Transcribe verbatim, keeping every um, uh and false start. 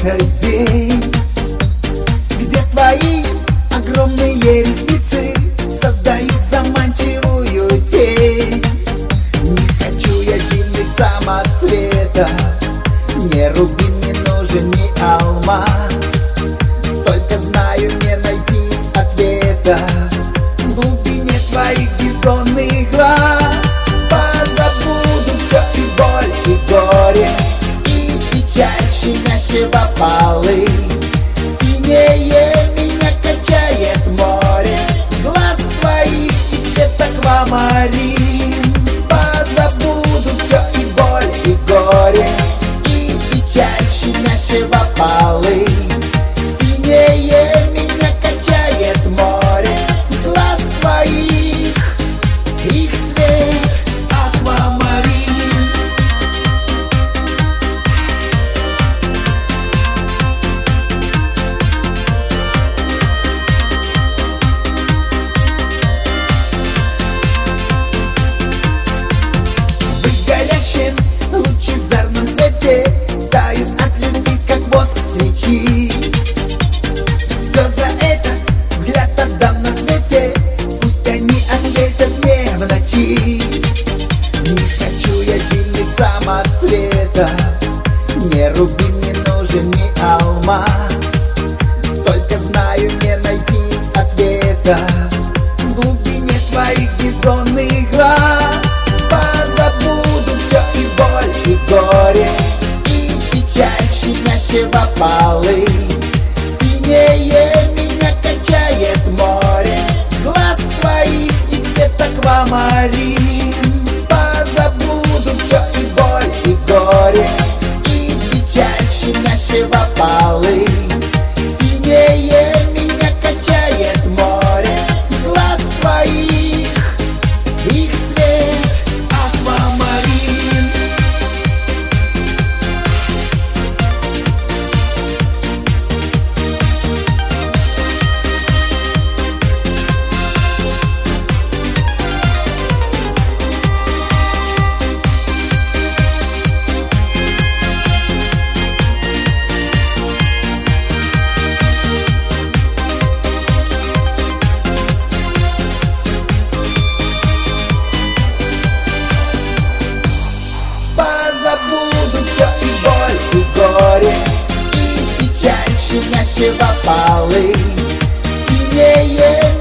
этот день, где твои огромные ресницы создают заманчивую тень. Не хочу я дивных самоцветов, мне рубин не нужен, ни алмаз. Только знаю, не найти ответа в глубине твоих бездонных глаз. Позабуду все и боль, и горе, и печаль щемящего полы. Синее меня качает море глаз твоих и цвет аквамарин. Позабуду все и боль, и горе, и печаль щемящего полы. Синее меня качает море глаз твоих, их цвет аквамарин. В горящем лучезарном свете тают от любви, как воск свечи. Все за этот взгляд отдам на свете, пусть они осветят мне в ночи. Не хочу я дивных самоцветов, мне рубин не нужен, ни алмаз. Только знаю, не найти ответа в глубине твоих бездонных глаз. Позабуду все и боль, и горе, и печаль щемящего полы. Синее меня качает море глаз твоих и цвет аквамарин. Позабуду все и боль, и горе, и печаль щемящего полы. Синее меня качает море глаз твоих, их цвет аквамарин. Позабуду все и боль, и горе, и печаль щемящего полы. Синее